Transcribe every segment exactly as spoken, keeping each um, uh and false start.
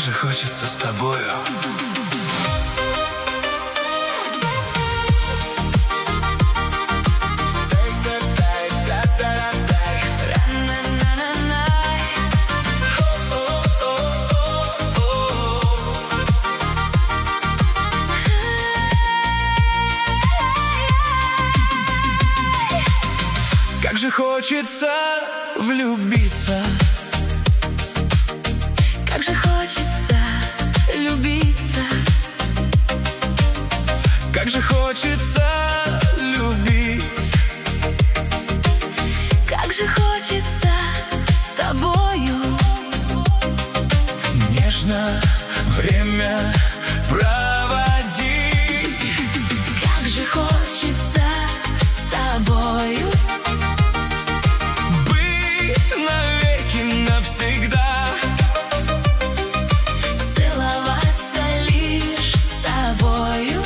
же хочется с тобою. Как же хочется влюбиться, как же хочется любиться, как же хочется любить, как же хочется с тобою нежно время проводить. Как же хочется с тобою быть навеки навсегда, целоваться лишь с тобою,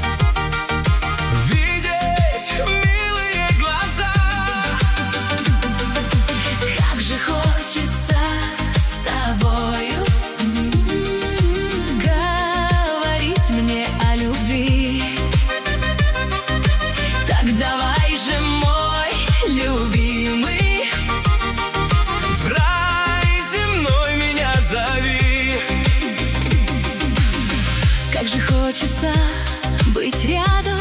видеть милые глаза. как же хочется с тобою говорить мне о любви. Так давай же, мой любимый, В рай земной меня зови. как же хочется быть рядом,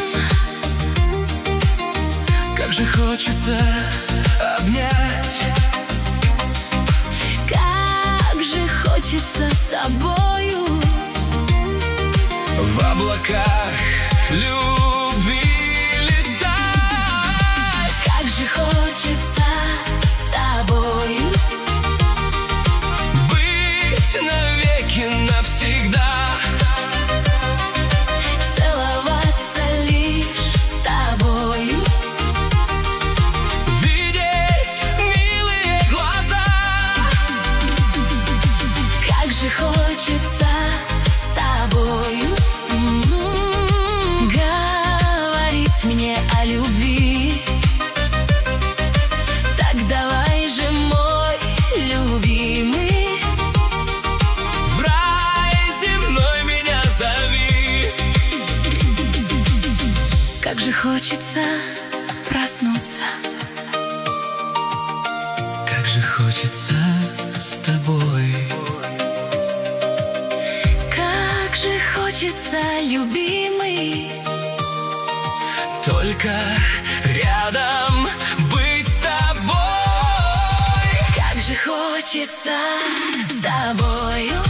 Как же хочется обнять, как же хочется с тобою в облаках любви летать. как же хочется с тобою Быть навеки навсегда, целоваться лишь с тобою, видеть милые глаза. как же хочется с тобою м, говорить мне о любви. Так давай же, мой любимый, В рай земной меня зови. как же хочется проснуться, Как же хочется с тобой, как же хочется, любимый, только рядом быть с тобой. как же хочется с тобою